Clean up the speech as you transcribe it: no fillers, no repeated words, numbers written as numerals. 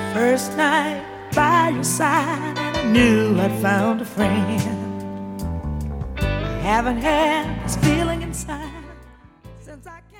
First night by your side, I knew I'd found a friend. I haven't had this feeling inside since I